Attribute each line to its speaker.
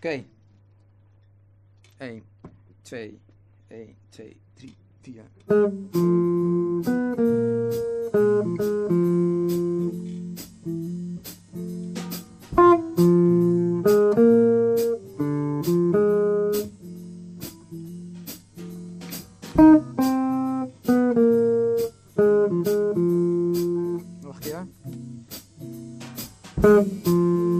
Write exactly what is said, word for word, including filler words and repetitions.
Speaker 1: Oké. één, twee, één, twee, drie, vier. Nog een keer.